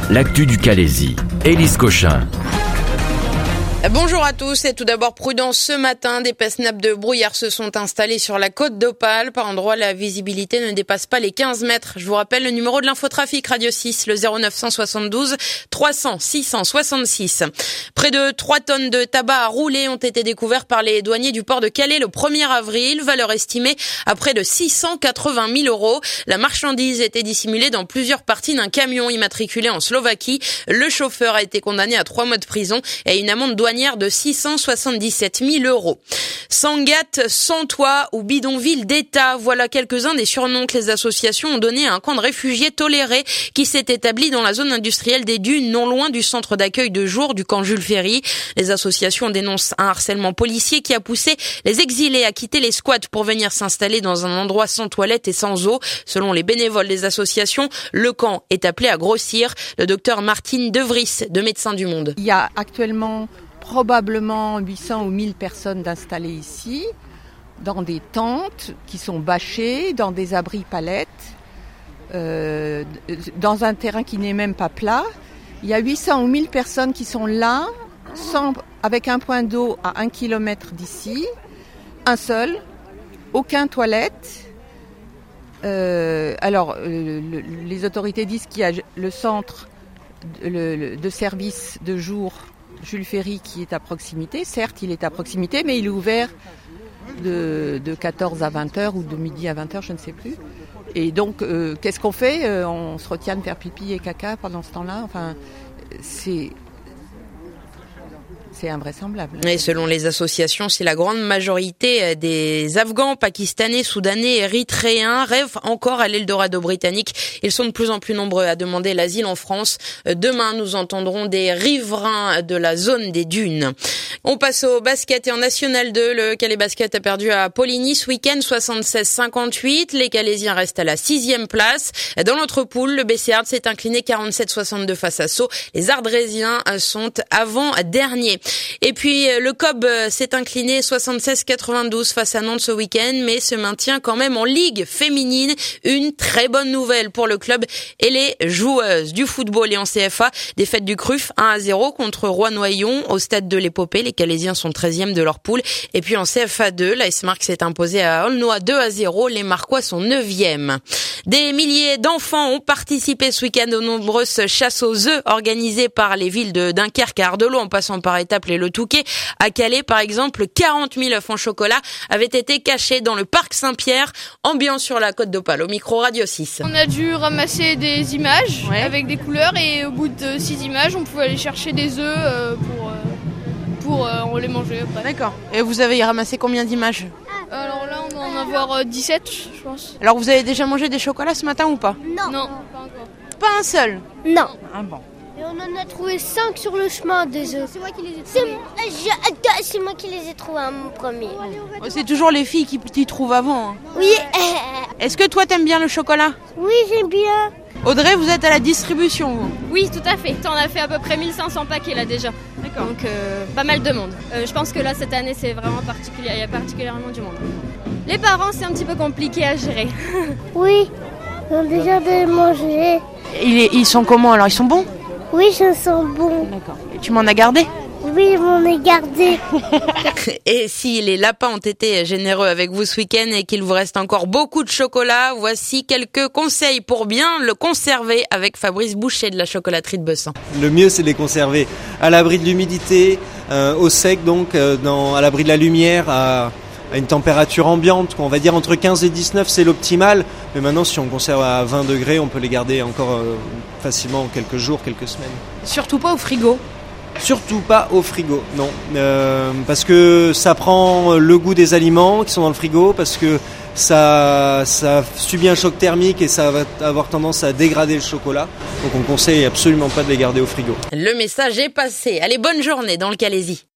l'actu du Calaisis. Élise Cochin. Bonjour à tous et tout d'abord prudence ce matin, des passes nappes de brouillard se sont installées sur la côte d'Opale. Par endroits, la visibilité ne dépasse pas les 15 mètres. Je vous rappelle le numéro de l'infotrafic Radio 6, le 0972 300 666. Près de 3 tonnes de tabac à rouler ont été découverts par les douaniers du port de Calais le 1er avril, valeur estimée à près de 680 000 €. La marchandise était dissimulée dans plusieurs parties d'un camion immatriculé en Slovaquie. Le chauffeur a été condamné à 3 mois de prison et à une amende douanière de 677 000 €. Sangatte, sans toit ou bidonville d'État, voilà quelques-uns des surnoms que les associations ont donnés à un camp de réfugiés toléré qui s'est établi dans la zone industrielle des Dunes, non loin du centre d'accueil de jour du camp Jules Ferry. Les associations dénoncent un harcèlement policier qui a poussé les exilés à quitter les squats pour venir s'installer dans un endroit sans toilette et sans eau. Selon les bénévoles des associations, le camp est appelé à grossir. Le docteur Martine De Vries de Médecins du Monde. Il y a actuellement probablement 800 ou 1000 personnes d'installées ici, dans des tentes qui sont bâchées, dans des abris palettes, dans un terrain qui n'est même pas plat. Il y a 800 ou 1000 personnes qui sont là, avec un point d'eau à 1 km d'ici, un seul, aucun toilette. Les autorités disent qu'il y a le centre de service de jour Jules Ferry qui est à proximité. Certes, il est à proximité, mais il est ouvert de 14 à 20h ou de midi à 20h, je ne sais plus. Et donc, qu'est-ce qu'on fait ? On se retient de faire pipi et caca pendant ce temps-là. Enfin, c'est invraisemblable. Et selon les associations, si la grande majorité des Afghans, Pakistanais, Soudanais, Érythréens rêvent encore à l'Eldorado britannique, ils sont de plus en plus nombreux à demander l'asile en France. Demain, nous entendrons des riverains de la zone des Dunes. On passe au basket et en National 2. Le Calais Basket a perdu à Poligny ce week-end 76-58. Les Calaisiens restent à la 6e place. Dans l'autre poule, le BC Ards s'est incliné 47-62 face à Sceaux. Les Ardrésiens sont avant-derniers. Et puis le COB s'est incliné 76-92 face à Nantes ce week-end, mais se maintient quand même en Ligue féminine. Une très bonne nouvelle pour le club et les joueuses du football. Et en CFA, défaite du CRUF 1-0 contre Rouen-Noyon au stade de l'Épopée. Les Calaisiens sont 13e de leur poule. Et puis en CFA 2, l'AS Marc s'est imposé à Aulnois 2-0. Les Marquois sont 9e. Des milliers d'enfants ont participé ce week-end aux nombreuses chasses aux œufs organisées par les villes de Dunkerque à Ardelot en passant par Étaples et le Touquet. À Calais, par exemple, 40 000 œufs en chocolat avaient été cachés dans le parc Saint-Pierre. Ambiance sur la côte d'Opale au micro Radio 6. On a dû ramasser des images avec des couleurs et au bout de 6 images, on pouvait aller chercher des œufs pour les manger après. D'accord. Et vous avez ramassé combien d'images ? Alors là, on va en avoir 17, je pense. Alors vous avez déjà mangé des chocolats ce matin ou pas ? Non, pas encore. Pas un seul ? Non. Ah bon. Et on en a trouvé 5 sur le chemin des œufs. C'est moi qui les ai trouvés. C'est moi qui les ai trouvés en premier. C'est toujours les filles qui trouvent avant. Hein. Oui. Est-ce que toi t'aimes bien le chocolat ? Oui, j'aime bien. Audrey, vous êtes à la distribution, vous ? Oui, tout à fait. On a fait à peu près 1500 paquets là déjà. D'accord. Donc pas mal de monde. Je pense que là, cette année, c'est vraiment particulier. Il y a particulièrement du monde. Les parents, c'est un petit peu compliqué à gérer. Oui, ils ont déjà de manger. Ils sont comment alors ? Ils sont bons ? Oui, je sens bon. D'accord. Et tu m'en as gardé ? Oui, je m'en ai gardé. Et si les lapins ont été généreux avec vous ce week-end et qu'il vous reste encore beaucoup de chocolat, voici quelques conseils pour bien le conserver avec Fabrice Boucher de la chocolaterie de Bessan. Le mieux, c'est de les conserver à l'abri de l'humidité, au sec, donc à l'abri de la lumière, à une température ambiante, on va dire entre 15 et 19, c'est l'optimal. Mais maintenant, si on conserve à 20 degrés, on peut les garder encore facilement quelques jours, quelques semaines. Surtout pas au frigo. Surtout pas au frigo, non. Parce que ça prend le goût des aliments qui sont dans le frigo, parce que ça subit un choc thermique et ça va avoir tendance à dégrader le chocolat. Donc on conseille absolument pas de les garder au frigo. Le message est passé. Allez, bonne journée dans le Calaisis.